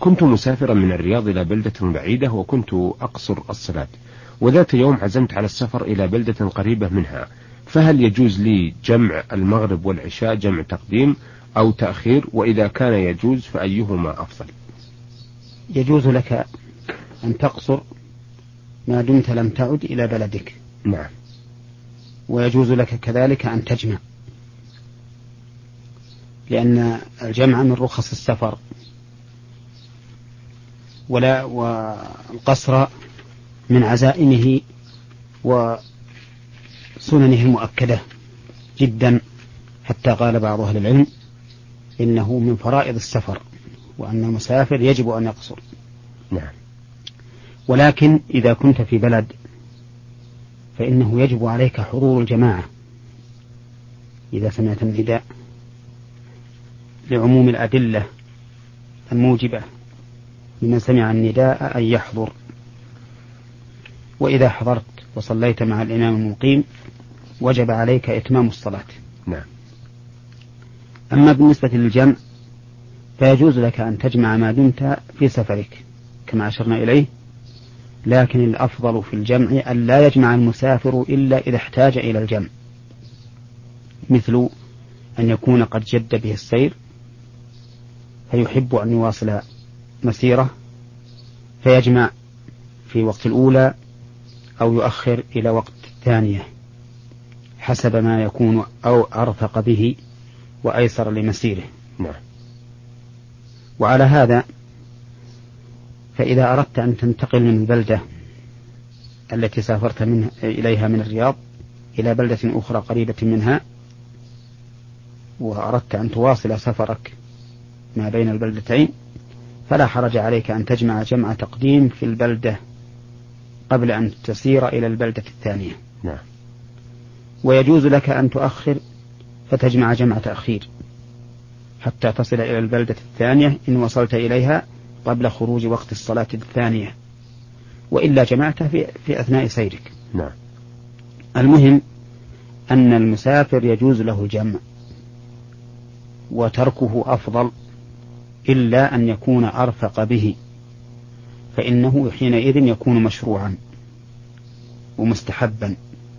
كنت مسافرا من الرياض إلى بلدة بعيدة، وكنت أقصر الصلاة، وذات يوم عزمت على السفر إلى بلدة قريبة منها، فهل يجوز لي جمع المغرب والعشاء جمع تقديم أو تأخير؟ وإذا كان يجوز فأيهما أفضل؟ يجوز لك أن تقصر ما دمت لم تعد إلى بلدك. نعم. ويجوز لك كذلك أن تجمع، لأن الجمع من رخص السفر، والقصر من عزائمه وسننه المؤكدة جدا، حتى قال بعض أهل العلم إنه من فرائض السفر، وأن المسافر يجب أن يقصر. نعم. ولكن إذا كنت في بلد فإنه يجب عليك حضور الجماعة إذا سمعت النداء، لعموم الأدلة الموجبة لمن سمع النداء أن يحضر. وإذا حضرت وصليت مع الإمام المقيم وجب عليك إتمام الصلاة. نعم. أما بالنسبة للجمع فيجوز لك أن تجمع ما دمت في سفرك كما أشرنا إليه، لكن الأفضل في الجمع أن لا يجمع المسافر إلا إذا احتاج إلى الجمع، مثل أن يكون قد جد به السير فيحب أن يواصل مسيرة فيجمع في وقت الأولى أو يؤخر إلى وقت الثانية حسب ما يكون أو أرفق به وأيسر لمسيره. نعم. وعلى هذا فإذا أردت أن تنتقل من البلدة التي سافرت إليها من الرياض إلى بلدة أخرى قريبة منها، وأردت أن تواصل سفرك ما بين البلدتين، فلا حرج عليك أن تجمع جمع تقديم في البلدة قبل أن تسير إلى البلدة الثانية. نعم. ويجوز لك أن تؤخر فتجمع جمع تأخير حتى تصل إلى البلدة الثانية إن وصلت إليها قبل خروج وقت الصلاة الثانية، وإلا جمعته في أثناء سيرك. نعم. المهم أن المسافر يجوز له الجمع وتركه أفضل، إلا أن يكون أرفق به، فإنه حينئذ يكون مشروعا ومستحبا.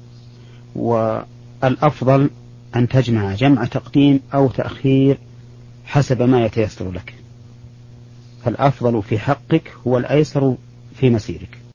والأفضل أن تجمع جمع تقديم أو تأخير حسب ما يتيسر لك، فالأفضل في حقك هو الأيسر في مسيرك.